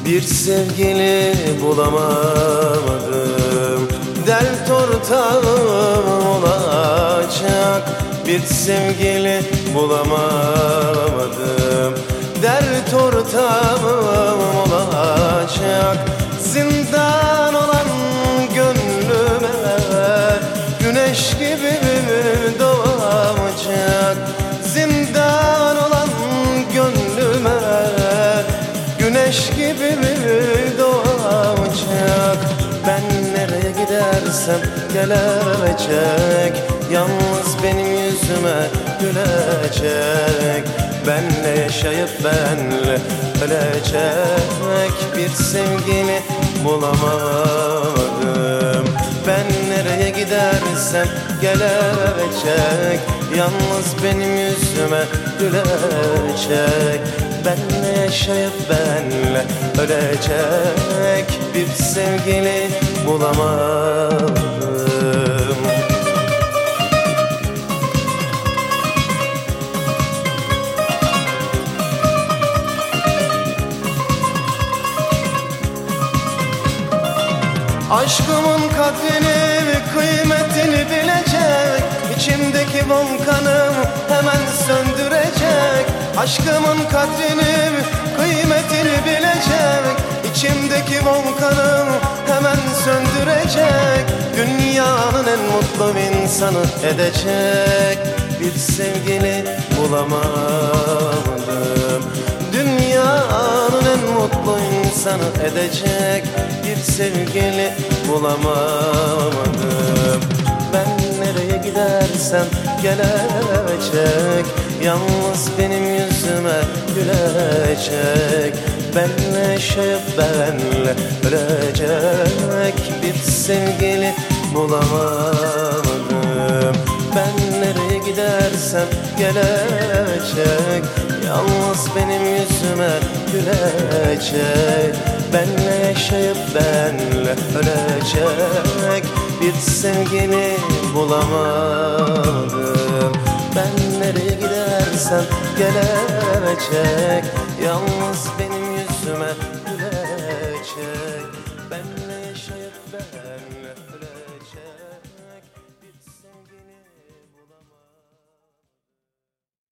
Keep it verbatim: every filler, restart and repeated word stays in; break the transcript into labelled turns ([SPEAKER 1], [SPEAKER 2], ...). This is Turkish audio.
[SPEAKER 1] Bir sevgili bulamadım, dert ortağım olacak. Bir sevgili bulamadım, dert ortağım olacak. Zindan olan gönlüme güneş gibi doğacak. Zindan olan gönlüme güneş gibi doğacak. Ben nereye gidersem gelecek, yalnız benim yüzüme gülecek. Benle yaşayıp benle ölecek. Bir sevgili bulamadım, ben nereye gidersem gelecek, yalnız benim yüzüme gülecek. Benle yaşayıp benle ölecek. Bir sevgili bulamadım. Aşkımın kadrini, kıymetini bilecek, İçimdeki volkanım hemen söndürecek. Aşkımın kadrini, kıymetini bilecek, İçimdeki volkanım hemen söndürecek. Dünyanın en mutlu insanı edecek. Bir sevgili bulamadım, dünyanın en mutlu insanı edecek. Bir sevgili bulamadım. Ben nereye gidersem gelecek, yalnız benim yüzüme gülecek. Benle yaşayıp benle ölecek. Bir sevgili bulamadım. Ben nereye gidersem gelecek, yalnız benim yüzüme gülecek. Benle yaşayıp benle ölecek. Bir sevgili bulamadım. Ben nereye gidersem gelecek, yalnız benim